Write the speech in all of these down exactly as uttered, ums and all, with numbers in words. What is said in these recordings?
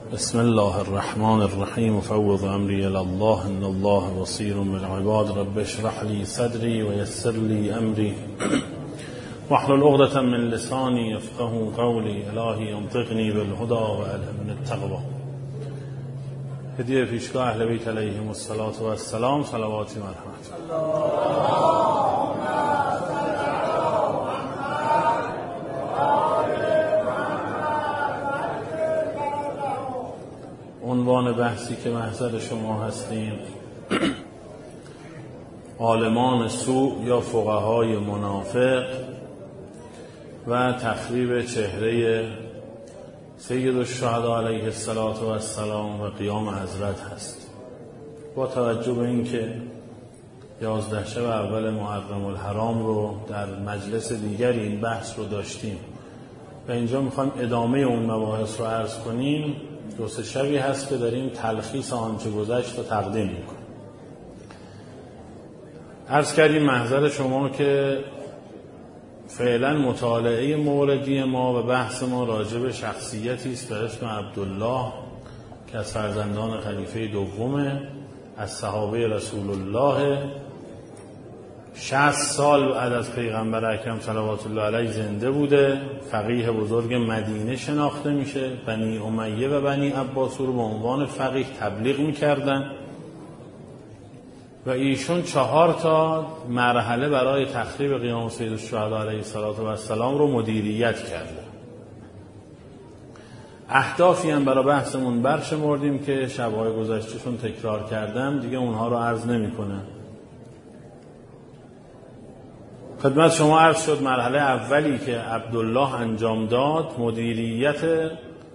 بسم الله الرحمن الرحیم وفوض امری الی الله ان الله بصیر بالعباد رب اشرح لی صدری ویسر لی امری واحلل عقدة من لسانی یفقهوا قولی الهی انطقنی بالهدی والهمنی التقوی. هدیه پیشگاه اهل بیت علیهم الصلاة و السلام، صلواتی و رحمت. عنوان بحثی که محضر شما هستیم عالمان سوء یا فقهای منافق و تخریب چهره سید الشهدا علیه السلام و قیام حضرت هست. با توجه به اینکه یازده شب اول محرم الحرام رو در مجلس دیگری این بحث رو داشتیم و اینجا میخوایم ادامه اون مباحث رو عرض کنیم، دو سه شبی هست که داریم تلخیص آنچه گذشت رو تقدیم میکنیم. عرض کردیم محضر شما که فعلا مطالعه موردی ما و بحث ما راجع به شخصیتی است به اسم عبدالله که از فرزندان خلیفه دومه، از صحابه رسول الله، شصت سال بعد از پیغمبر اکرم صلوات الله علیه زنده بوده، فقیه بزرگ مدینه شناخته میشه. بنی امیه و بنی عباس رو به عنوان فقیه تبلیغ میکردن و ایشون چهار تا مرحله برای تخریب قیام سید الشهدا علیه السلام رو مدیریت کرده. اهدافی هم برای بحثمون برشمردیم که شب‌های گذشتهشون تکرار کردم، دیگه اونها رو عرض نمی‌کنم. خدمت شما عرض شد مرحله اولی که عبدالله انجام داد مدیریت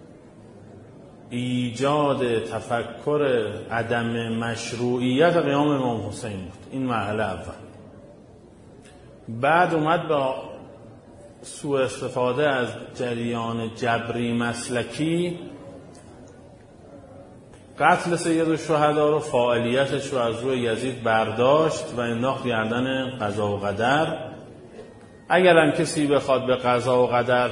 ایجاد تفکر عدم مشروعیت قیام امام حسین بود. این مرحله اول. بعد اومد با سوء استفاده از جریان جبری مسلکی قتل سید الشهدا رو، فاعلیتش رو از روی یزید برداشت و انداخت گردن قضا و قدر. اگرم کسی بخواد به قضا و قدر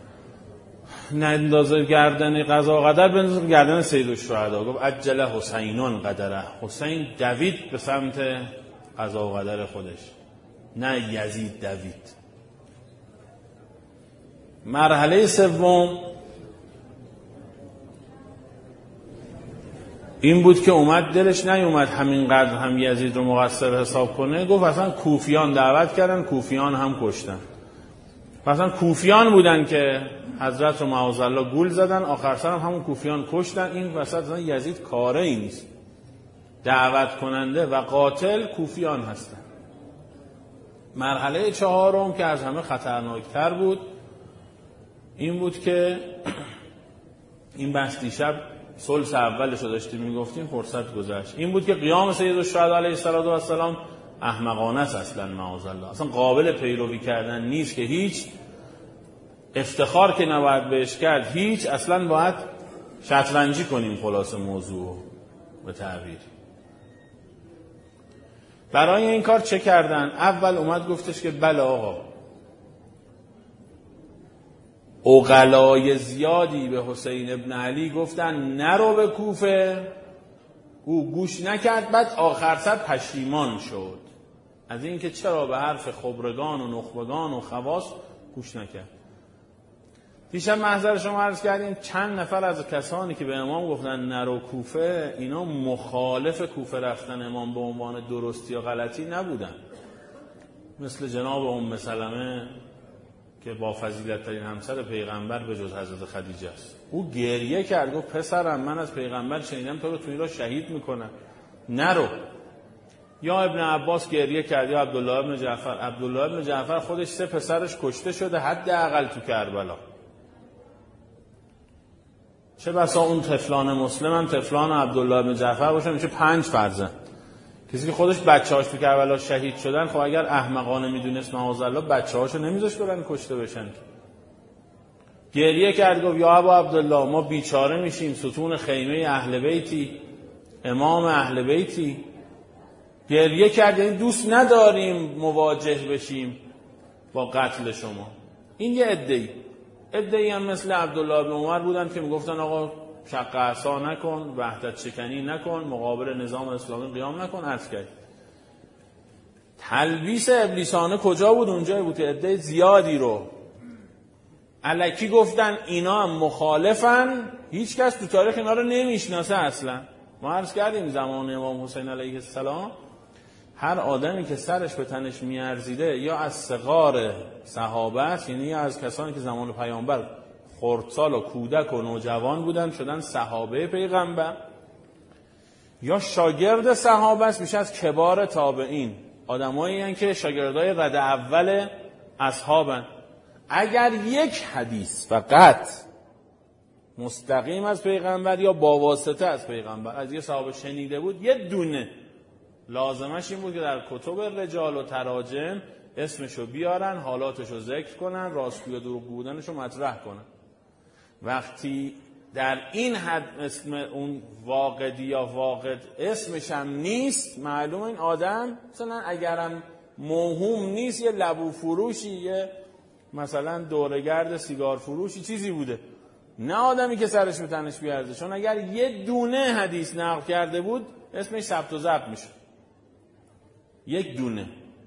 نندازه گردن قضا و قدر، بندازه گردن سید الشهدا. گفت عجل حسینون قدره، حسین دوید به سمت قضا و قدر خودش، نه یزید دوید. مرحله سوم این بود که اومد دلش نیومد همینقدر هم یزید رو مقصر حساب کنه، گفت اصلا کوفیان دعوت کردن، کوفیان هم کشتن. مثلا کوفیان بودن که حضرت رو معاذالله گول زدن، آخر سر هم همون کوفیان کشتن. این وسط یزید کاره ای نیست، دعوت کننده و قاتل کوفیان هستن. مرحله چهارم که از همه خطرناکتر بود این بود که این بحث دیشب سلس اولش رو داشتیم میگفتیم، فرصت گذشت. این بود که قیام سید الشهدا علیه السلام احمقانه است، اصلا معاذالله اصلا قابل پیروی کردن نیست، که هیچ افتخار که نباید بهش کرد، هیچ اصلا باید شطرنجی کنیم خلاص موضوع به تعبیر. برای این کار چه کردن؟ اول اومد گفتش که بله آقا، عقلای زیادی به حسین ابن علی گفتن نرو به کوفه، او گوش نکرد. بعد آخر سر پشیمان شد از اینکه چرا به حرف خبرگان و نخبگان و خواص گوش نکرد. دیشب محضر شما عرض کردیم چند نفر از کسانی که به امام گفتن نرو کوفه، اینا مخالف کوفه رفتن امام به عنوان درستی یا غلطی نبودن. مثل جناب ام سلمه که با فضیلت ترین همسر پیغمبر به جز حضرت خدیجه است. او گریه کرد، گفت پسرم من از پیغمبر شنیدم تو رو توی را شهید میکنم، نرو. یا ابن عباس گریه کرد، یا عبدالله ابن جعفر. عبدالله ابن جعفر خودش سه پسرش کشته شده حداقل تو کربلا. چه بسا اون طفلان مسلم هم طفلان عبدالله ابن جعفر باشن، میشه پنج فرزند. کسی که خودش بچه‌هاش تو کربلا شهید شدن، خب اگر احمقانه میدونست معاذالله بچه‌هاشو نمیذاش برن کشته بشن. گریه کرد، گفت یا ابا عبدالله ما بیچاره میشیم، ستون خیمه اهل بیتی، امام اهل بیتی. گریه کرد، یعنی دوست نداریم مواجه بشیم با قتل شما. این یه عده‌ای عده‌ای هم مثل عبدالله بن عمر بودن که میگفتن آقا شق عصا نکن، وحدت شکنی نکن، مقابل نظام اسلامی قیام نکن. عرض کرد تلبیس ابلیسانه کجا بود؟ اونجا بود که عده زیادی رو الکی گفتن اینا هم مخالفن، هیچ کس تو تاریخ اینا رو نمیشناسه اصلا. ما عرض کردیم زمان امام حسین علیه السلام هر آدمی که سرش به تنش میارزیده یا از صغار صحابه است، یعنی یا از کسانی که زمان پیامبر خردسال و کودک و نوجوان بودن شدن صحابه پیغمبر، یا شاگرد صحابه است میشه از کبار تابعین، آدمایی هستند که شاگردای رد اول اصحابن. اگر یک حدیث فقط مستقیم از پیغمبر یا با واسطه از پیغمبر از یه صحابه شنیده بود، یه دونه، لازمش این بود که در کتب رجال و تراجم اسمشو بیارن، حالاتشو ذکر کنن، راستگوی و دروغ بودنشو مطرح کنن. وقتی در این حد اسم اون واقدی یا واقد اسمش هم نیست، معلومه این آدم مثلا اگرم موهوم نیست یه لبو فروشی، یه مثلا دورگرد سیگار فروشی چیزی بوده، نه آدمی که سرش به تنش بیارزه. چون اگر یه دونه حدیث نقل کرده بود اسمش ثبت و ضبط میشه، یک دونه.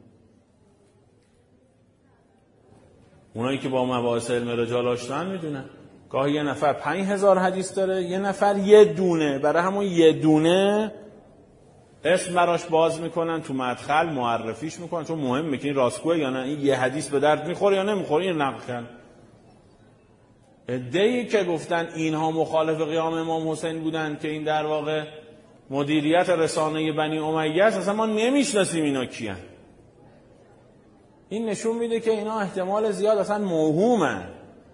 اونایی که با مباحث علم رجال آشنان میدونن گاهی یه نفر پنج هزار حدیث داره، یه نفر یه دونه، برای همون یه دونه اسم براش باز میکنن، تو مدخل معرفیش میکنن، چون مهمه که این راستگوه یا نه، این یه حدیث به درد میخوره یا نمیخوره، این نقل کن. عده‌ای که گفتن اینها مخالف قیام امام حسین بودن که این در واقع مدیریت رسانه بنی امیه است، اصلا ما نمیشناسیم اینا کیان. این نشون میده که اینا احتمال زیاد اصلا موهومن،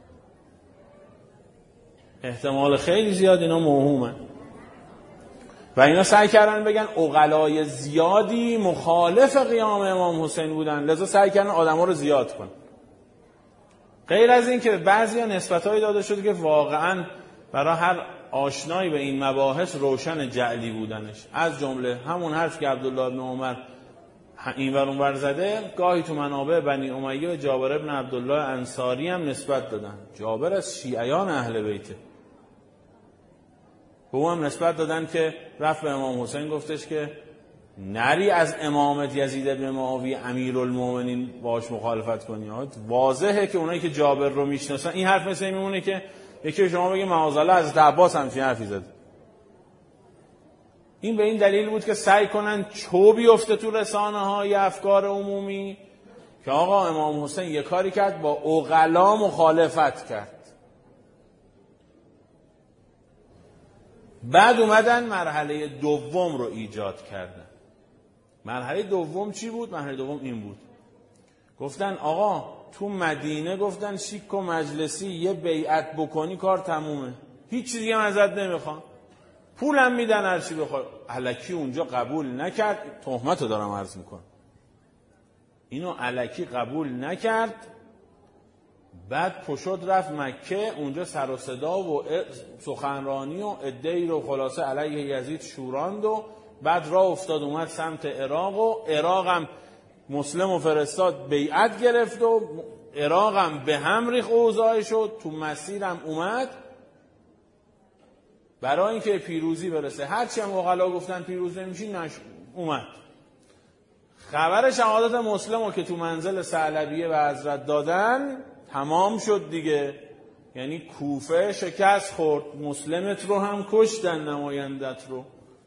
احتمال خیلی زیاد اینا موهومن. و اینا سعی کردن بگن عقلای زیادی مخالف قیام امام حسین بودن، لذا سعی کردن آدما رو زیاد کنن. غیر از این که بعضیا نسبتایی داده شده که واقعا برای هر آشنایی به این مباحث روشن جعلی بودنش، از جمله همون حرف که عبدالله بن عمر این ور اون ور زده، گاهی تو منابع بنی امیه و جابر ابن عبدالله انصاری هم نسبت دادن. جابر از شیعیان اهل بیته، به او هم نسبت دادن که رفت به امام حسین گفتش که نری از امامت یزید ابن معاویه امیرالمومنین باش مخالفت کنی. واضحه که اونایی که جابر رو میشناسن این حرف مثل این میمونه که یکی شما بگه معاذالله از عباس همچین حرفی زد. این به این دلیل بود که سعی کنن چوبی افته تو رسانه های افکار عمومی که آقا امام حسین یه کاری کرد با عقلا مخالفت کرد. بعد اومدن مرحله دوم رو ایجاد کردن. مرحله دوم چی بود؟ مرحله دوم این بود، گفتن آقا تو مدینه گفتن شیک و مجلسی یه بیعت بکنی کار تمومه، هیچ چیزی هم ازت نمیخوان، پولم میدن هر چی بخوای. الکی اونجا قبول نکرد، تهمت رو دارم عرض میکنم، اینو الکی قبول نکرد. بعد پشت رفت مکه، اونجا سر و صدا و سخنرانی و عده‌ای رو خلاصه علیه یزید شوراند و بعد راه افتاد اومد سمت عراق و عراق هم مسلم و فرستاد بیعت گرفت و عراق هم به هم ریخ اوضاع شد، تو مسیرم اومد برای اینکه پیروزی برسه. هرچی هم عقلا گفتن پیروز نمیشین، نش اومد. خبر شهادت مسلم رو که تو منزل ثعلبیه و حضرت دادن تمام شد دیگه، یعنی کوفه شکست خورد، مسلمت رو هم کشتن، نمایندت رو.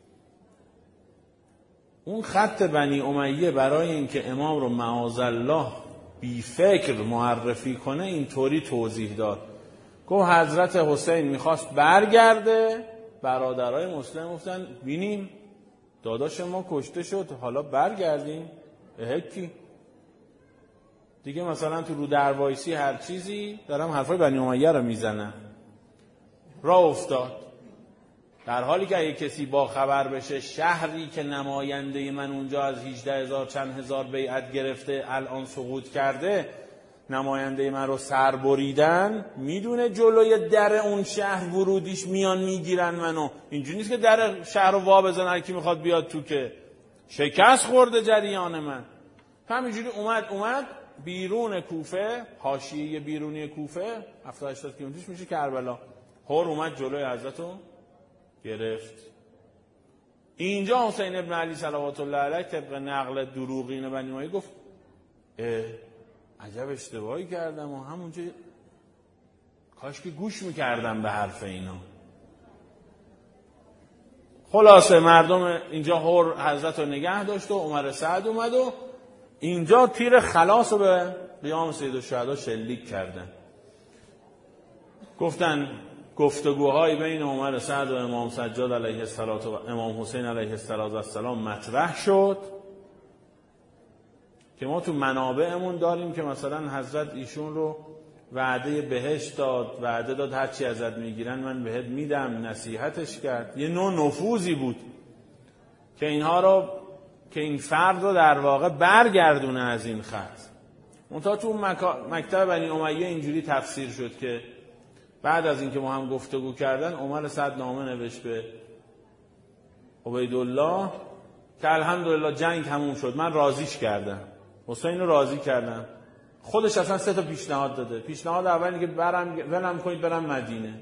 اون خط بنی امیه برای اینکه امام رو معاذالله بی فکر معرفی کنه اینطوری توضیح داد، گفت حضرت حسین میخواست برگرده، برادرای مسلم گفتن بینیم داداش ما کشته شد حالا برگردیم اهکی دیگه، مثلا تو رو دروایسی هر چیزی دارم حرفای بنی امیه رو میزنن. راه افتاد، در حالی که اگه کسی با خبر بشه شهری که نماینده من اونجا از هجده هزار چند هزار بیعت گرفته الان سقوط کرده، نماینده من رو سر بریدن، میدونه جلوی در اون شهر ورودیش میان میگیرن منو. اینجوری نیست که در شهر رو وا بزنن هر کی میخواد بیاد تو، که شکست خورده جریان من. همینجوری اومد اومد بیرون کوفه، حاشیه بیرونی کوفه هفتاد هشتاد کیلومترش میشه کربلا، هور اومد جلوی حضرت رو گرفت. اینجا حسین ابن علی صلوات الله علیه طبق نقل دروغین بنی امیه گفت عجب اشتباهی کردم و همونجا کاش که گوش میکردم به حرف اینا. خلاصه مردم اینجا هور حضرت رو نگه داشت و عمر سعد اومد و اینجا تیر خلاص رو به قیام سید الشهدا شلیک کردن. گفتن گفتگوهای بین عمر سعد و امام سجاد علیه السلام و امام حسین علیه السلام مطرح شد که ما تو منابعمون داریم که مثلا حضرت ایشون رو وعده بهشت داد، وعده داد هرچی ازت میگیرن من بهت میدم، نصیحتش کرد. یه نوع نفوذی بود که اینها رو که این فرد رو در واقع برگردونه از این خط. منتها تو مکتب بنی امیه اینجوری تفسیر شد که بعد از اینکه ما هم گفتگو کردن عمر سعد نامه نوشت به عبیدالله که الحمدلله جنگ تموم شد، من راضیش کردم، حسین رو راضی کردم. خودش اصلا سه تا پیشنهاد داده. پیشنهاد اولی که برم ولم کنید برم مدینه.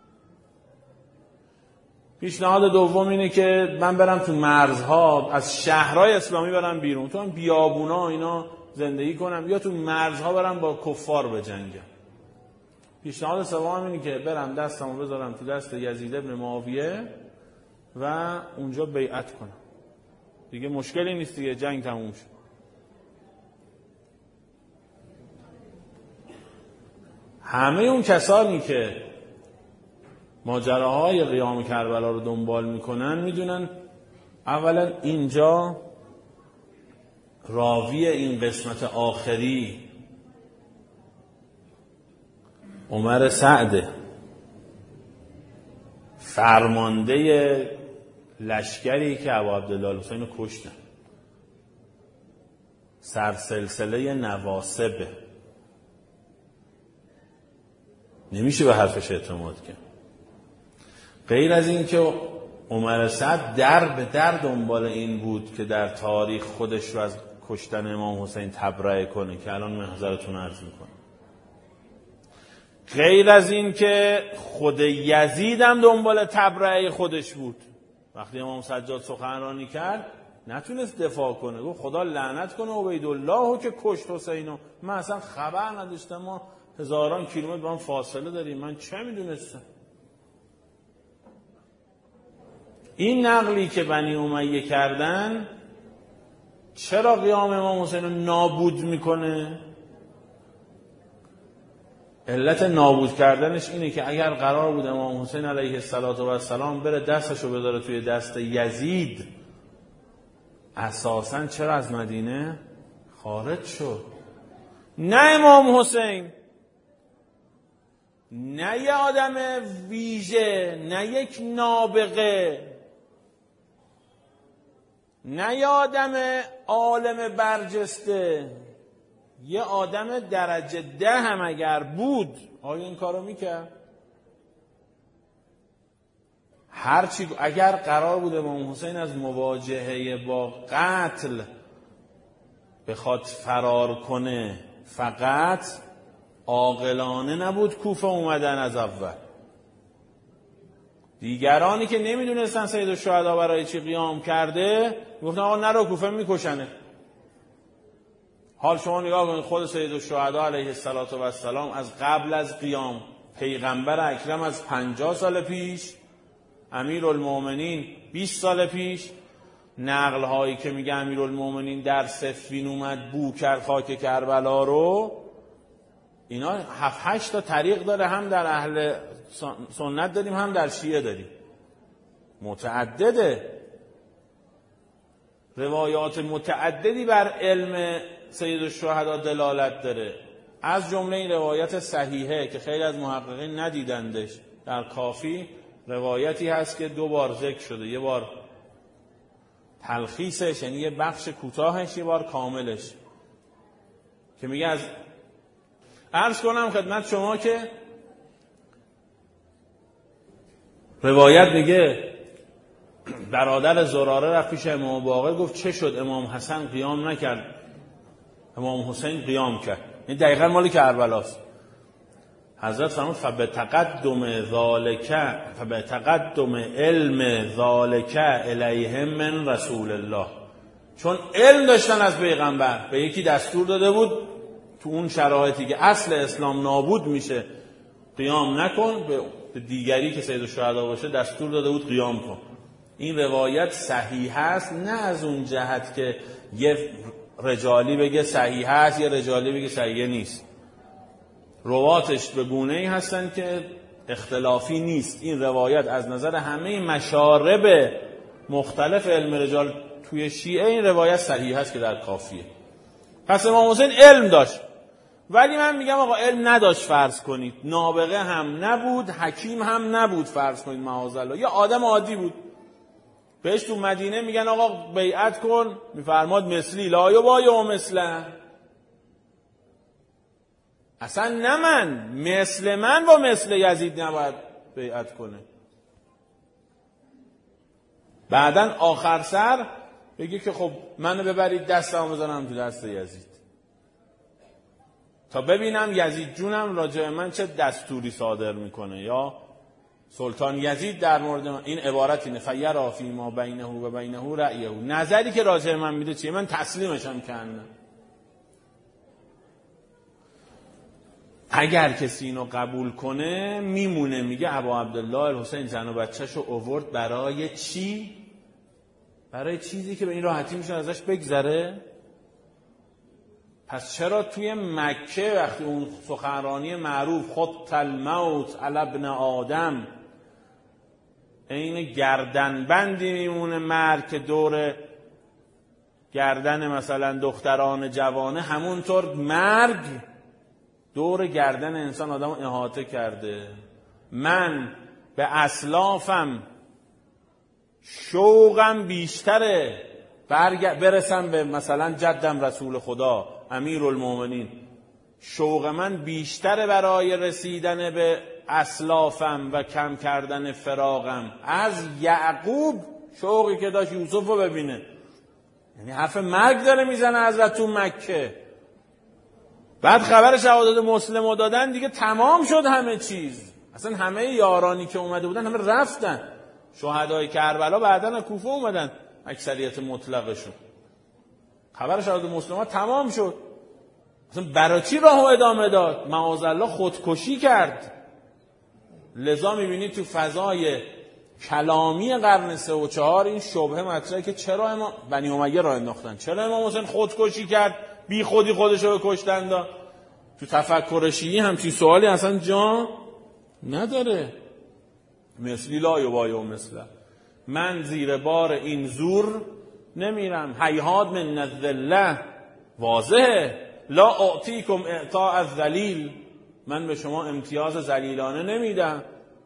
پیشنهاد دوم اینه که من برم تو مرزها از شهرهای اسلامی برم بیرون، تو هم بیابونا اینا زندگی کنم، یا تو مرزها برم با کفار بجنگم. پیشنهاد سوم اینه که برم دستمو بذارم تو دست یزید ابن معاویه و اونجا بیعت کنم. دیگه مشکلی نیست، دیگه جنگ تموم شد. همه اون کسانی که ماجراهای قیام کربلا رو دنبال میکنن میدونن اولا اینجا راوی این قسمت آخری عمر سعد، فرمانده لشکری که ابو عبدالله الحسین رو کشتن، سرسلسله نواسبه، نمیشه به حرفش اعتماد کرد. غیر از این که عمر سعد در به در دنبال این بود که در تاریخ خودش رو از کشتن امام حسین تبرئه کنه که الان محضرتون عرض میکنه. غیر از این که خود یزید هم دنبال تبرئه خودش بود. وقتی امام سجاد سخنرانی کرد نتونست دفاع کنه، گفت خدا لعنت کنه عبیدالله که کشت حسینو، من اصلا خبر نداشتم، ما هزاران کیلومتر با هم فاصله داریم، من چه میدونستم. این نقلی که بنی امیه کردن چرا قیام امام حسین رو نابود میکنه؟ علت نابود کردنش اینه که اگر قرار بود امام حسین علیه السلام بره دستشو بذاره توی دست یزید، اساساً چرا از مدینه خارج شد؟ نه امام حسین، نه یه آدم ویژه، نه یک نابغه، نه یه آدم عالم برجسته، یه آدم درجه ده هم اگر بود آیا این کارو میکرد؟ هرچی اگر قرار بود امام حسین از مواجهه با قتل بخواد فرار کنه، فقط عاقلانه نبود کوفه اومدن از اول. دیگرانی که نمیدونستن سید الشهدا برای چی قیام کرده گفتن آقا نرو کوفه میکشنه. حال شما نگاه کنید خود سید الشهدا علیه السلام از قبل از قیام، پیغمبر اکرم از پنجاه سال پیش، امیرالمومنین بیست سال پیش، نقل هایی که میگه امیرالمومنین در صفین اومد بو کرد خاک کربلا رو، اینا هفت هشت تا طریق داره، هم در اهل سنت داریم هم در شیعه داریم، متعدده، روایات متعددی بر علم سید الشهدا دلالت داره. از جمله این روایت صحیحه که خیلی از محققین ندیدندش، در کافی روایتی هست که دو بار ذکر شده، یه بار تلخیصش یعنی یه بخش کوتاهش، یه بار کاملش، که میگه از عرض کنم خدمت شما که روایت میگه برادر زراره رفت پیش امام باقر گفت چه شد امام حسن قیام نکرد، امام حسین قیام کرد. این دقیقا مال کربلاست. حضرت فرمود فبتقدم ذالک فبتقدم علم ذالک الیهم من رسول الله، چون علم داشتن از پیغمبر، به یکی دستور داده بود تو اون شرایطی که اصل اسلام نابود میشه قیام نکن، به دیگری که سید الشهدا باشه دستور داده بود قیام کن. این روایت صحیح است، نه از اون جهت که یه رجالی بگه صحیح است یه رجالی بگه صحیح نیست، رواتش به گونه‌ای هستن که اختلافی نیست. این روایت از نظر همه مشارب مختلف علم رجال توی شیعه این روایت صحیح است که در کافیه. پس امام حسین علم داشت، ولی من میگم آقا علم نداشت فرض کنید، نابغه هم نبود، حکیم هم نبود فرض کنید، معاذالله یه آدم عادی بود. بهش تو مدینه میگن آقا بیعت کن، میفرماد مثلی لا یبایع مثله. اصلا نه من مثل من با مثل یزید نباید بیعت کنه. بعدن آخر سر بگه که خب منو ببرید دستم بزنم تو دست یزید تا ببینم یزید جونم راجع من چه دستوری صادر میکنه، یا سلطان یزید در مورد من. این عبارت اینه فیرا فی ما بینه و بینه رأیه، نظری که راجع من میده چیه، من تسلیمشم کردم. اگر کسی اینو قبول کنه میمونه، میگه ابا عبدالله الحسین زن و بچه‌شو آورد برای چی؟ برای چیزی که به این راحتی میشه ازش بگذره. پس چرا توی مکه وقتی اون سخنرانی معروف خط الموت علی ابن آدم، این گردنبندی میمونه مرگ که دور گردن مثلا دختران جوانه، همونطور مرگ دور گردن انسان آدم احاطه کرده. من به اسلافم شوقم بیشتره برگ... برسم به مثلا جدم رسول خدا امیرالمومنین، شوق من بیشتره برای رسیدن به اسلافم و کم کردن فراقم از یعقوب شوقی که داشت یوسف رو ببینه. یعنی حرف مرگ داره میزنه حضرت تو مکه. بعد خبر شهادت مسلم رو دادن دیگه تمام شد همه چیز، اصلا همه یارانی که اومده بودن همه رفتن. شهدای کربلا بعدن کوفه اومدن اکثریت مطلقشون. خبر شهادت مسلم تمام شد، اصلا برای چی راهو ادامه داد؟ معاذالله خودکشی کرد. لذا میبینید تو فضای کلامی قرن سه و چهار این شبهه مطرحه که چرا امام بنی امیه راه انداختن، چرا امام حسین خودکشی کرد، بی خودی خودشو بکشتن. دا تو تفکر شیعی همچین سوالی اصلا جا نداره. مثلی لا یبایع مثله، من زیر بار این زور نمیرم. هیهات من الذله، واضحه لا اعطیکم اعطاء الذلیل، من به شما امتیاز ذلیلانه نمیدم.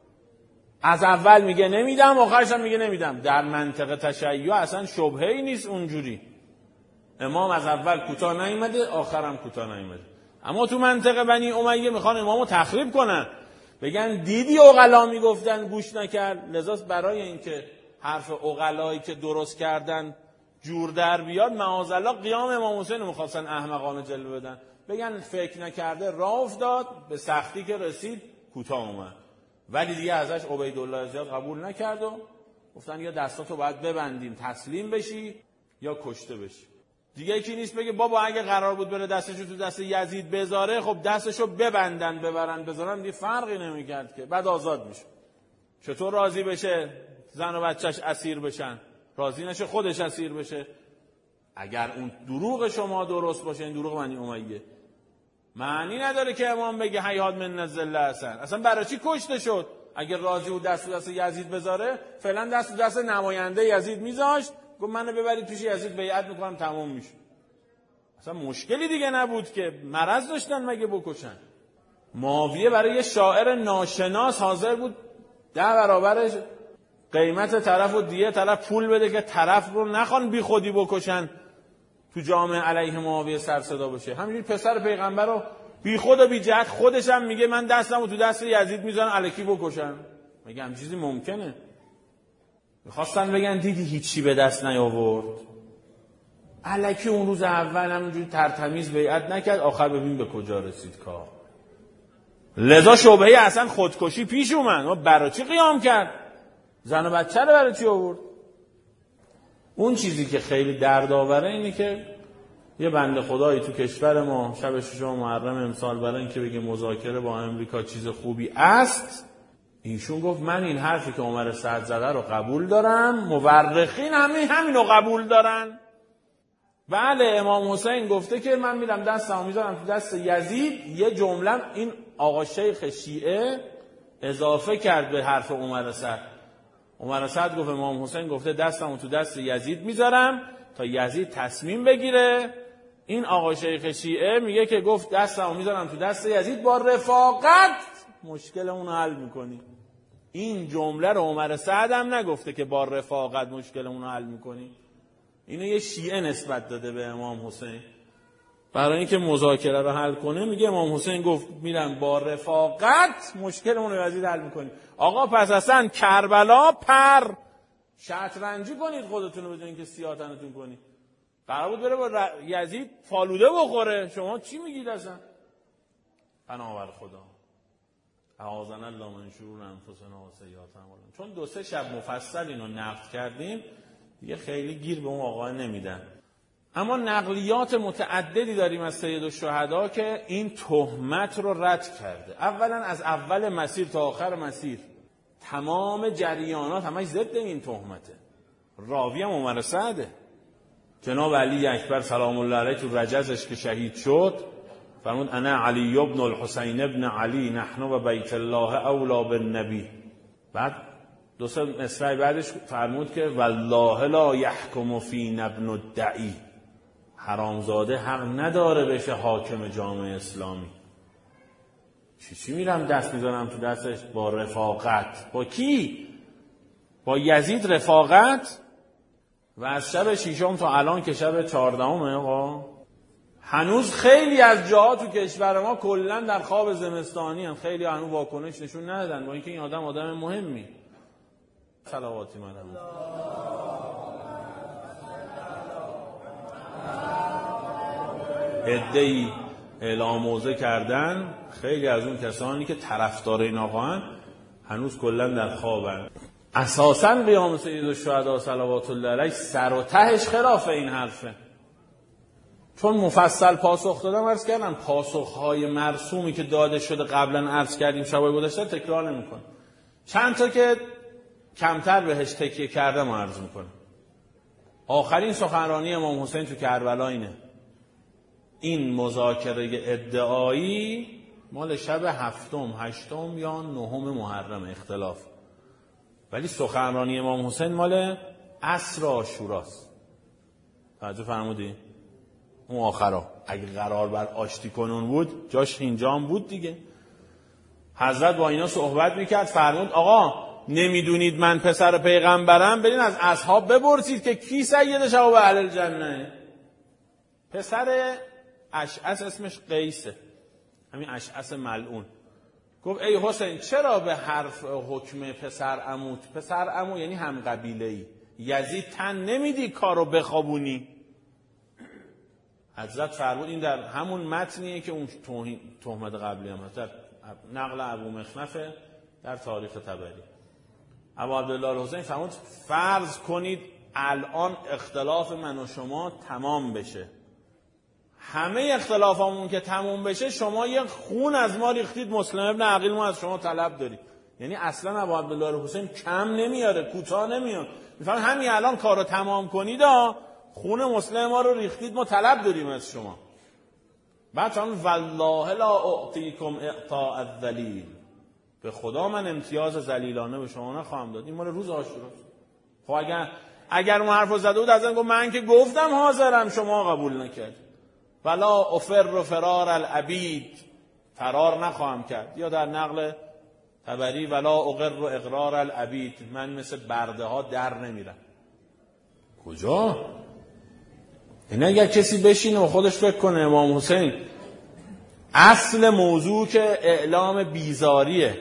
از اول میگه نمیدم، آخرش هم میگه نمیدم. در منطقه تشیع اصلا شبهه‌ای نیست اونجوری. امام از اول کوتاه نیامده، آخرم کوتاه نیامده. اما تو منطقه بنی امیه میخوان امامو تخریب کنن، بگن دیدی عقلا میگفتن گوش نکرد. لذا برای اینکه حرف عقلایی که درست کردن جور در بیاد، معاذالله قیام امام حسین میخواستن احمقانه جلوه بدن، بگن فکر نکرده راه افتاد، به سختی که رسید کوتاه اومد. ولی دیگه ازش عبیدالله زیاد قبول نکرد و گفتن یا دستاتو باید ببندیم تسلیم بشی یا کشته بشی. دیگه یکی نیست بگه بابا اگه قرار بود بره دستشو تو دست یزید بذاره، خب دستشو ببندن ببرن بذارن، دیگه فرقی نمیکرد که بعد آزاد میشه. چطور راضی بشه زن و بچهش اسیر بشن؟ راضی نشه خودش اسیر بشه. اگر اون دروغ شما درست باشه، این دروغ بنی امیه، معنی نداره که امام بگه هیهات من الذله اصلا. اصلا برای چی کشته شد؟ اگر راضی بود دست دست یزید بذاره، فعلا دست دست نماینده یزید میذاشت، گفت منو ببرید پیش یزید بیعت میکنم تمام میشه. اصلا مشکلی دیگه نبود که، مرض داشتن مگه بکشن؟ معاویه برای یه شاعر ناشناس حاضر بود ده برابرش قیمت طرف و دیه طرف پول بده که طرف رو نخوان بی خودی بکشن تو جامعه علیه معاویه سر صدا بشه. همینجوری پسر پیغمبر رو بی خود و بی جهت خودش هم میگه من دستمو تو دست یزید میذارم الکی بکشن. میگه هم چیزی ممکنه؟ میخواستن بگن دیدی هیچی به دست نیاورد، الکی اون روز اول همینجوری ترتمیز بیعت نکرد، آخر ببین به کجا رسید کار. لذا شبهه اصلا خودکشی پیش اومد. برای چی قیام کرد؟ زن و بچه رو برای چی آورد؟ اون چیزی که خیلی دردآوره اینه که یه بنده خدایی تو کشور ما شب ششم محرم امسال برای اینکه بگه مذاکره با امریکا چیز خوبی است، ایشون گفت من این حرفی که عمر سعد زده رو قبول دارم، مورخین همین همینو قبول دارن. بله امام حسین گفته که من میرم دستمو میذارم تو دست یزید. یه جمله این آقا شیخ شیعه اضافه کرد به حرف عمر سعد. عمر سعد گفت امام حسین گفته دستمو تو دست یزید میذارم تا یزید تصمیم بگیره. این آقا شیخ شیعه میگه که گفت دستمو میذارم تو دست یزید، با رفاقت مشکلمون رو حل میکنی. این جمله رو عمر سعد هم نگفته که با رفاقت مشکلمون رو حل میکنی. اینو یه شیعه نسبت داده به امام حسین. برای اینکه مذاکره رو حل کنه میگه امام حسین گفت میرم با رفاقت مشکلمون رو یزید حل میکنی. آقا پس اصلا کربلا پر شطرنجی کنید خودتون رو بدون اینکه سیاه‌تنتون کنید. قرار بود بره با یزید فالوده بخوره، شما چی میگید اصلا؟ بنابر خدا اعاذنا الله من شرور انفسنا و سیئات اعمالنا. چون دو سه شب مفصل اینو نقد کردیم دیگه خیلی گیر به اون آقا نمیدن. اما نقلیات متعددی داریم از سید الشهدا که این تهمت رو رد کرده. اولا از اول مسیر تا آخر مسیر تمام جریانات همش ضد این تهمته. راوی هم عمر سعده. جناب علی اکبر سلام الله علیه تو رجزش که شهید شد فرمود انا علی ابن الحسین ابن علی نحن و بیت الله اولا بالنبی. بعد دو سه مصرع بعدش فرمود که والله لا یحکم فینا ابن الدعی، حرامزاده حق نداره بشه حاکم جامعه اسلامی. چی چی میرم دست میذارم تو دستش؟ با رفاقت. با کی؟ با یزید رفاقت. و از شب شیشم تا الان که شب چهاردهمه آقا هنوز خیلی از جاها تو کشور ما کلا در خواب زمستانی هم خیلی هنوز واکنش نشون ندادن، با اینکه این آدم آدم مهمی. صلواتی من عده‌ای اعلام موضع کردن، خیلی از اون کسانی که طرفدار این آقا هنوز کلا در خوابن. اساساً قیام سید الشهدا صلوات الله علیه سر و تهش خلاف این حرفه. چون مفصل پاسخ دادم عرض کردم پاسخهای مرسومی که داده شده قبلا عرض کردیم شبای گذشته تکرار نمی‌کنم. چند تا که کمتر بهش تکیه کردم عرض می‌کنم. آخرین سخنرانی امام حسین تو کربلا اینه. این مذاکره ادعایی مال شب هفتم، هشتم یا نهم محرم اختلاف. ولی سخنرانی امام حسین مال عصر عاشوراست. توجه فرمودی؟ اون آخرا اگه قرار بر آشتی کنون بود جاش اینجام بود دیگه. حضرت با اینا صحبت میکرد، فرمود آقا نمیدونید من پسر پیغمبرم، برین از اصحاب بپرسید که کی سید شباب اهل الجنه. پسر اشعث اسمش قیسه، همین اشعث ملعون. گفت ای حسین چرا به حرف حکم پسر عموت، پسر عمو یعنی هم قبیله‌ای، یزید تن نمیدی کارو بخوابونی؟ حضرت فرمود این در همون متنیه که اون تهمت قبلی هم هست، در نقل ابو مخنفه در تاریخ طبری. ابو عبدالله الحسین فرمود فرض کنید الان اختلاف من و شما تمام بشه، همه اختلافامون که تموم بشه شما یه خون از ما ریختید، مسلم ابن عقیل ما از شما طلب دارید. یعنی اصلا ابو عبدالله الحسین کم نمیاره، کوتاه نمیاد. میفهمید همین الان کارو تمام کنید ها، خون مسلم ما رو ریختید، ما طلب داریم از شما. بعد چون والله لا اعطیکم اعطاء الذلیل، به خدا من امتیاز ذلیلانه به شما نخواهم داد. این مال روز عاشوراست. خب اگر اگر اون حرفو زده بود ازن گفت من که گفتم حاضرم شما قبول نکردید. ولا افر فرار العبید، فرار نخواهم کرد. یا در نقل طبری ولا اقر اقرار العبید، من مثل برده ها در نمیرم. کجا؟ این اگر کسی بشینه و خودش فکر کنه امام حسین اصل موضوع که اعلام بیزاریه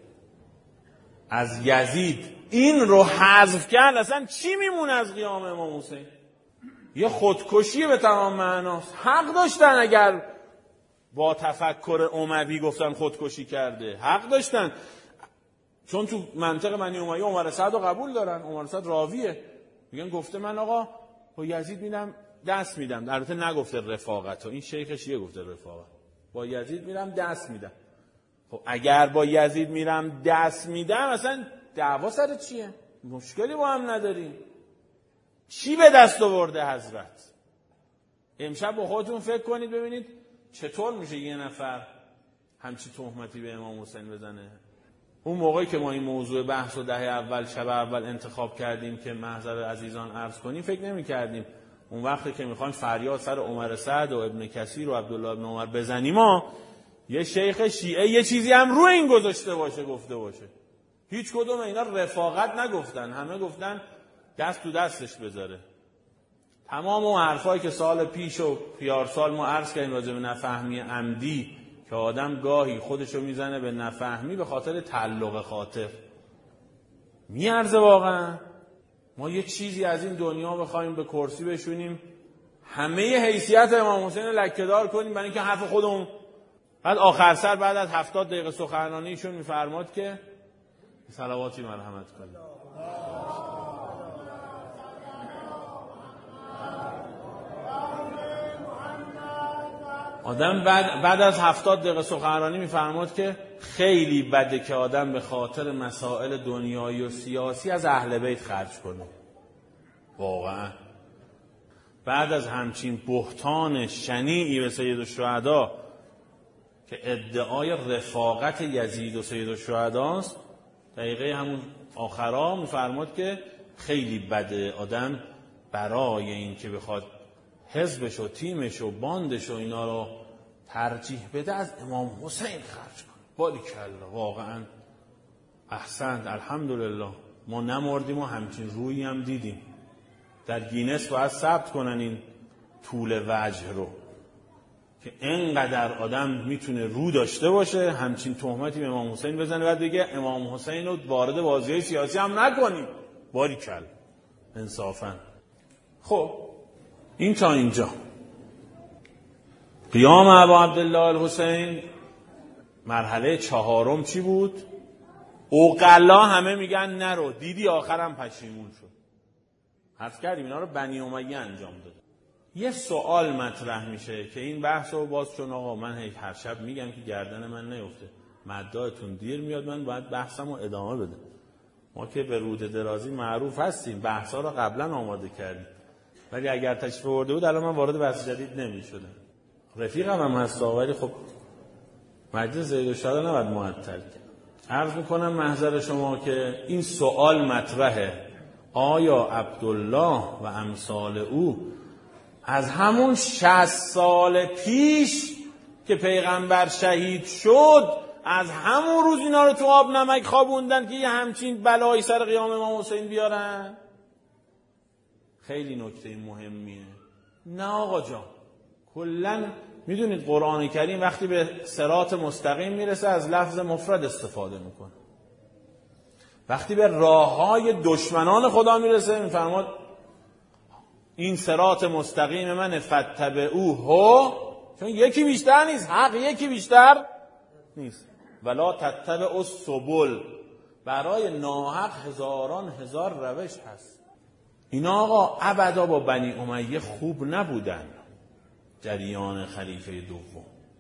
از یزید این رو حذف کرد، اصلا چی میمونه از قیام امام حسین؟ یه خودکشیه به تمام معناست. حق داشتن اگر با تفکر اموی گفتن خودکشی کرده. حق داشتن، چون تو منطق بنی امیه عمر سعد رو قبول دارن. عمر سعد راویه، میگن گفته من آقا با یزید میرم دست میدم. البته نگفته رفاقت، این شیخ شیعه گفته رفاقت. با یزید میرم دست میدم. خب اگر با یزید میرم دست میدم، اصلا دعوا سر چیه؟ مشکلی با هم نداریم. چی به دست آورده حضرت؟ امشب با خودتون فکر کنید ببینید چطور میشه یه نفر همچی تهمتی به امام حسین بزنه. اون موقعی که ما این موضوع بحث و دهه اول شب اول انتخاب کردیم که محضر عزیزان عرض کنیم، فکر نمی کردیم اون وقتی که میخوایم فریاد سر عمر سعد و ابن کثیر و عبدالله ابن عمر بزنیم، ما یه شیخ شیعه یه چیزی هم روی این گذاشته باشه گفته باشه. هیچ کدوم اینا رفاقت نگفتن، همه گفتن دست تو دستش بذاره. تمام اون حرفایی که سال پیش و پیارسال ما عرض کردیم راجع به نفهمی عمدی که آدم گاهی خودشو میزنه به نفهمی به خاطر تعلق خاطر، میارزه واقعا ما یه چیزی از این دنیا بخوایم به کرسی بشونیم همه حیثیت امام حسین لکه‌دار کنیم برای اینکه حرف خودمون. بعد آخر سر بعد از هفتاد دقیقه سخنرانی ایشون میفرماد که صلواتی مرحمت کنید. آدم بعد, بعد از هفتاد دقیقه سخنرانی میفرماد که خیلی بده که آدم به خاطر مسائل دنیایی و سیاسی از اهل بیت خرج کنه. واقعا بعد از همچین بهتان شنیعی به سید الشهدا که ادعای رفاقت یزید و سید الشهدا است، دقیقه همون آخرا میفرماد که خیلی بده آدم برای این که بخواد حزبش و تیمش و باندش و اینا رو ترجیح بده از امام حسین خرج کنه. باریکلا، واقعا احسنت، الحمدلله ما نمردیم و همچین رویی هم دیدیم. در گینس باید ثبت کنن این طول وجه رو که اینقدر آدم میتونه رو داشته باشه همچین تهمتی به امام حسین بزنه بعد بگه امام حسین رو وارد بازی‌های سیاسی هم نکنیم. باریکلا، انصافا. خب این تا اینجا. قیام ابا عبدالله الحسین مرحله چهارم چی بود؟ عقلا همه میگن نرو، دیدی آخرم پشیمون شد. حرف کردیم اینا رو بنی امیه انجام داده. یه سوال مطرح میشه که این بحث رو باز چون آقا من هر شب میگم که گردن من نیفته، مدعاتون دیر میاد، من باید بحثم رو ادامه بدم. ما که به رود درازی معروف هستیم، بحثا رو قبلا آماده کردیم، ولی اگر تشریف آورده بود الان من وارد بحث جدید نمیشدم. رفیقم هم هست ولی خب مجلس زید الشهدا نباید معطل کرد. عرض میکنم محضر شما که این سوال مطرحه، آیا عبدالله و امثال او از همون شصت سال پیش که پیغمبر شهید شد از همون روز اینا رو تو آب نمک خوابوندن که یه همچین بلایی سر قیام امام حسین بیارن؟ خیلی نکته مهمیه. نه آقا جان، کلن میدونید قرآن کریم وقتی به صراط مستقیم میرسه از لفظ مفرد استفاده میکنه. وقتی به راههای دشمنان خدا میرسه میفرماد این صراط مستقیم من فاتبعوه، چون یکی بیشتر نیست، حق یکی بیشتر نیست. ولا تتبعوا السبل، برای ناحق هزاران هزار روش هست. اینا آقا ابدا با بنی امیه خوب نبودن. جریان خلیفه دوم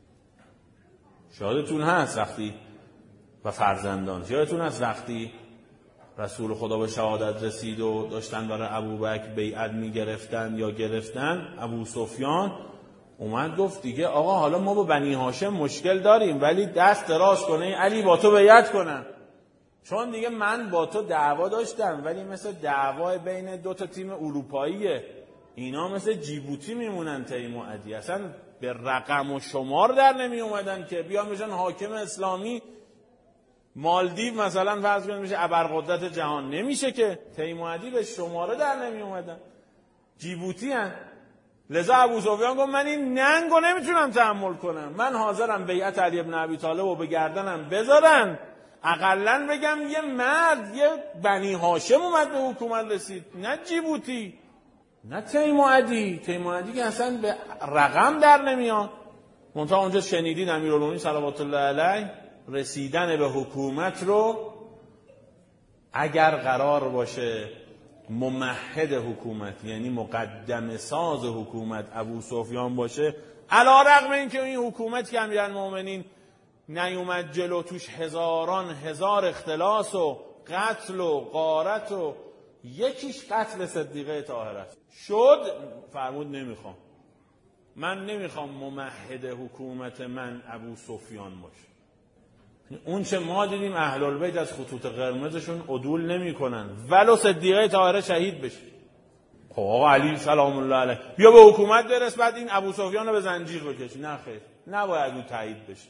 شهادتون هست وقتی و فرزندان شهادتون هست وقتی رسول خدا به شهادت رسید و داشتن برای ابوبکر بیعت میگرفتن یا گرفتن، ابو سفیان اومد گفت دیگه آقا حالا ما با بنی هاشم مشکل داریم ولی دست دراز کنه علی با تو بیعت کنن، چون دیگه من با تو دعوا داشتم ولی مثل دعوا بین دو تا تیم اروپاییه، اینا مثل جیبوتی میمونن تیم و عدی، اصلا به رقم و شمار در نمی اومدن که بیان بشن حاکم اسلامی. مالدیو مثلا فرض کنید میشه ابرقدرت جهان، نمیشه که. تیم و عدی به شماره در نمی اومدن، جیبوتی هن. لذا ابو سفیان گفت من این ننگو نمیتونم تحمل کنم، من حاضرم بیعت علی ابن ابی طالب رو به گردنم بذارن، اقلن بگم یه مرد یه بنی هاشم اومد به حکومت رسید، نه جیبوتی نه تیم و عدی. تیم و عدی که اصلا به رقم در نمیان. منتها اونجا شنیدین امیرالمومنین صلوات الله علیه رسیدن به حکومت رو اگر قرار باشه ممهد حکومت یعنی مقدم ساز حکومت ابو سفیان باشه، علی‌رغم اینکه این حکومت که امیرالمومنین نیومد جلو، توش هزاران هزار اختلاس و قتل و غارت و یکیش قتل صدیقه طاهره است شد، فرمود نمیخوام، من نمیخوام ممهد حکومت من ابو سفیان باشه. اون چه ما دیدیم اهل البیت از خطوط قرمزشون عدول نمی کنن ولو صدیقه طاهره شهید بشه. خب آقا علی سلام الله علیه بیا به حکومت برس بعد این ابو سفیان رو به زنجیر بکشی، نه خیر، نباید اون تایید بشه.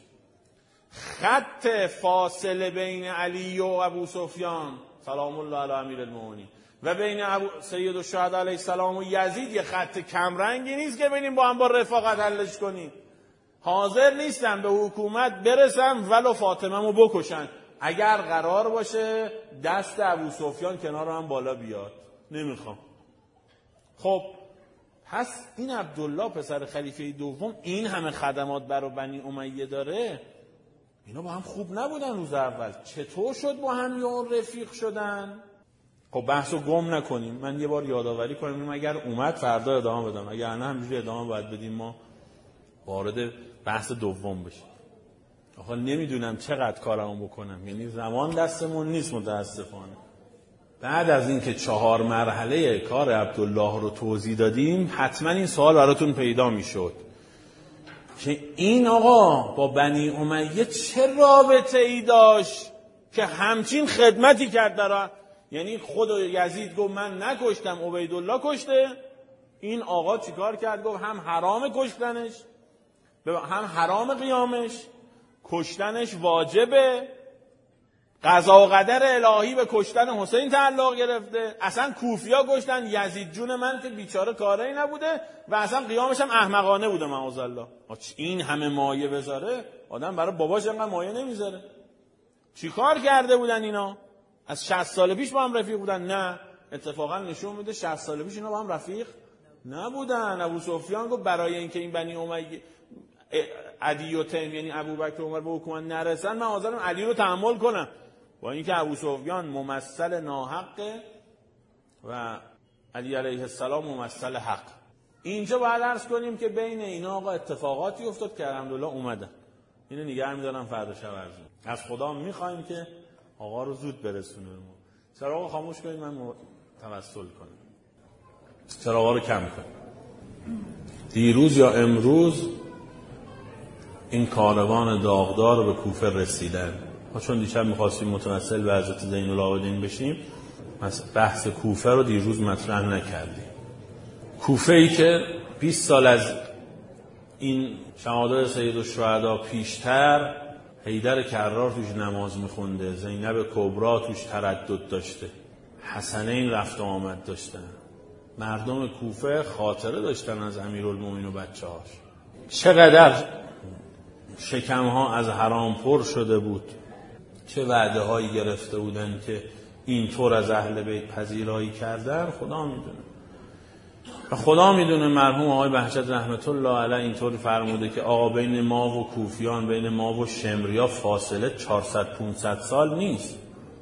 خط فاصله بین علی و ابو سفیان سلام الله علی امیرالمومنین و بین ابو سید الشهدا علیه السلام و یزید یه خط کم رنگی نیست که ببینیم با هم با رفاقت حلش کنیم. حاضر نیستم به حکومت برسم ولو فاطمه‌مو بکشن اگر قرار باشه دست ابو سفیان کنار هم بالا بیاد، نمیخوام. خب پس این عبدالله پسر خلیفه دوم این همه خدمات برای بنی امیه داره، اینا با هم خوب نبودن روز اول، چطور شد با هم یه رفیق شدن؟ خب بحثو گم نکنیم، من یه بار یادآوری کنیم اگر اومد فردا ادامه بدم، اگر نه همینجوری ادامه باید بدیم ما وارد بحث دوم بشیم. آخه نمیدونم چقدر کارمو بکنم، یعنی زمان دستمون نیست متاسفانه. بعد از اینکه چهار مرحله کار عبدالله رو توضیح دادیم حتما این سوال براتون پیدا میشد که این آقا با بنی امیه چه رابطه ای داشت که همچین خدمتی کرد داره؟ یعنی خود یزید گفت من نکشتم عبیدالله کشته، این آقا چیکار کرد؟ گفت هم حرام کشتنش هم حرام قیامش، کشتنش واجبه، قضا و قدر الهی به کشتن حسین تعلق گرفته، اصلا کوفیا کشتن یزید جون من که بیچاره کاری نبوده و اصلا قیامش هم احمقانه بوده معاذالله. این همه مایه بذاره آدم برای باباش انقدر مایه نمیذاره. چی کار کرده بودن اینا؟ از شصت سال پیش با هم رفیق بودن؟ نه، اتفاقا نشون میده شصت سال پیش اینا با هم رفیق نبودن. ابو سفیان گفت برای اینکه این بنی امیه عدی و تیم یعنی ابوبکر و عمر به حکومت نرسن من حاضرم علی رو تحمل کنم، با اینکه ابو سفیان ممثل ناحقه و علی علیه السلام ممثل حق. اینجا باید عرض کنیم که بین اینا آقا اتفاقاتی افتاد که الحمدلله اومدن، اینو نگه می‌دارم فردا شب عرض از خدا می‌خوایم که آقا رو زود برسونه. چراغو خاموش کنید من توسل کنم، چراغا رو کم کنید. دیروز یا امروز این کاروان داغدار به کوفه رسیدن. ما چون دیشب می‌خواستیم متوسل به حضرت زین العابدین بشیم بحث کوفه رو دیروز مطرح نکردیم. کوفه ای که بیست سال از این شهادت سید الشهدا پیشتر حیدر کرار توش نماز میخونده، زینب کبرا توش تردد داشته، حسنین رفت و آمد داشتن، مردم کوفه خاطره داشتن از امیرالمومنین و بچه هاش. چقدر شکم ها از حرام پر شده بود، چه وعده هایی گرفته بودن که اینطور از اهل بیت پذیرایی کردن، خدا میدونه. و خدا میدونه مرحوم آقای بهجت رحمت الله علیه اینطوری فرموده که آقا بین ما و کوفیان، بین ما و شمریا فاصله چهارصد پانصد سال نیست.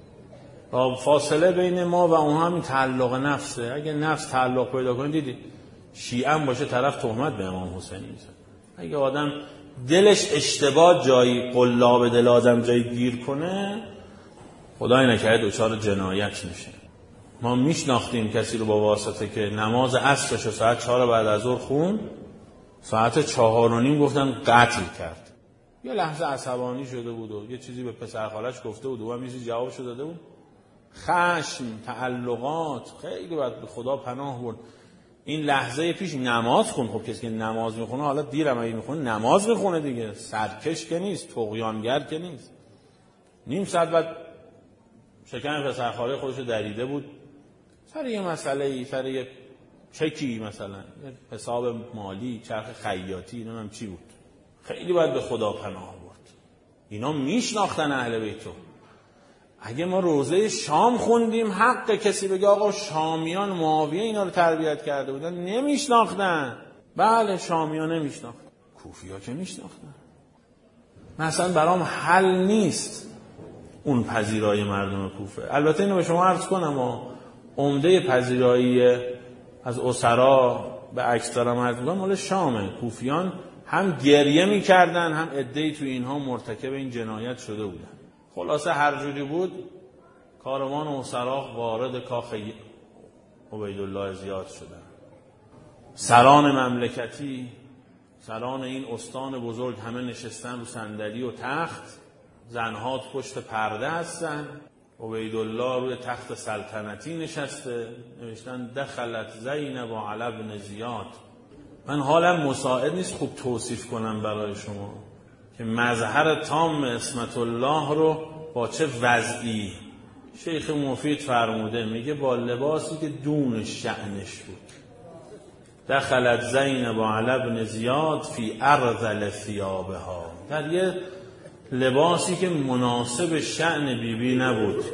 فاصله بین ما و اون همین تعلق نفسه. اگه نفس تعلق پیدا کنید، دیدید شیعه هم باشه طرف تهمت به امام حسین میزنه. اگه آدم دلش اشتباه جایی قلاب دل آدم جایی گیر کنه، خدای نکرده دچار جنایت میشه. ما میشناختیم کسی رو با واسطه که نماز عصرش ساعت چهار بعد از ظهر خون، ساعت چهار و نیم گفتن قتل کرد. یه لحظه عصبانی شده بود و یه چیزی به پسر خالش گفته بود و هم چیزی جوابش داده بود. خشم، تعلقات، خیلی باید به خدا پناه برد. این لحظه پیش نماز خون. خب کسی که نماز میخونه، حالا دیرم اگه میخونه نماز میخونه دیگه، سرکش که نیست، طغیانگر که نیست. نیم ساعت بعد شکم پسر خاله خودش رو دریده بود سر یه مسئله ای، سر یه چکی مثلا، حساب مالی، چرخ خیاطی، اینا هم چی بود. خیلی باید به خدا پناه برد. اینا میشناختن اهل بیتو. اگه ما روزه شام خوندیم، حق کسی بگه آقا شامیان معاویه اینا رو تربیت کرده بودن، نمیشناختن. بله شامیان نمیشناختن. کوفی‌ها که میشناختن. مثلا برام حل نیست اون پذیرایی مردم کوفه. البته اینو به شما عرض کنم و عمده پذیرایی از اسرا به اکثر مردم مال شامه. کوفیان هم گریه میکردن، هم عده‌ای تو اینها مرتکب این جنایت شده بودن. خلاصه هر جوری بود کاروان اسرا وارد کاخ عبیدالله زیاد شدن. سران مملکتی، سران این استان بزرگ همه نشستن رو صندلی و تخت، زنها پشت پرده هستن، عبیدالله روی تخت سلطنتی نشسته. نوشتن دخلت زینب و علی بن زیاد. من حالم مساعد نیست خوب توصیف کنم برای شما که مظهر تام عصمت الله رو با چه وضعی شیخ مفید فرموده. میگه با لباسی که دون شأنش بود. دخلت زینب و علی بن زیاد فی ارذل ثیابها، در یه لباسی که مناسب شأن بیبی بی نبود.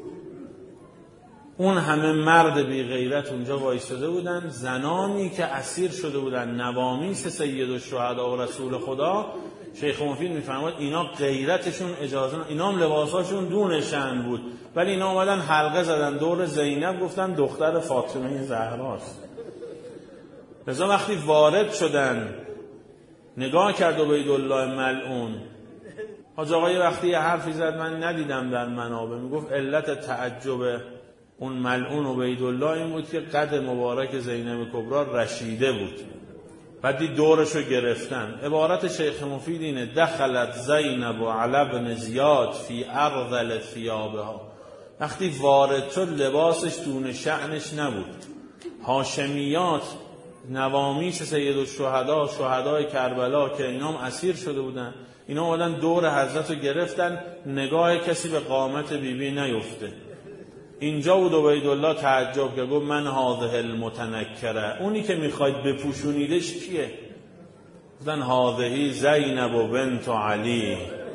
اون همه مرد بی غیرت اونجا وایساده بودن، زنانی که اسیر شده بودن، نوامیس سید الشهدا و رسول خدا. شیخ مفید میفرماد اینا غیرتشون اجازه نه، اینا هم لباساشون دون شأن بود، ولی اینا اومدن حلقه زدن دور زینب، گفتن دختر فاطمه زهراست. لذا وقتی وارد شدن نگاه کرد عبیدالله ملعون. حاج آقای وقتی یه حرفی زد من ندیدم در منابع، میگفت علت تعجب اون ملعون عبیدالله این بود که قد مبارک زینب کبرا رشیده بود. بعدی دورشو گرفتن. عبارت شیخ مفید اینه دخلت زینب و علی بن زیاد فی ارذل ثیابها. وقتی وارد شد لباسش دون شأنش نبود. هاشمیات، نوامیس سید الشهدا، شهدای کربلا که اینا هم اسیر شده بودن، اینا اومدن دور حضرت رو گرفتن، نگاه کسی به قامت بیبی نیفته. اینجا بود عبیدالله تعجب که گفت من هذه المتنکره، اونی که میخواید بپوشونیدش کیه؟ گفتن هذه زینب و بنت علی.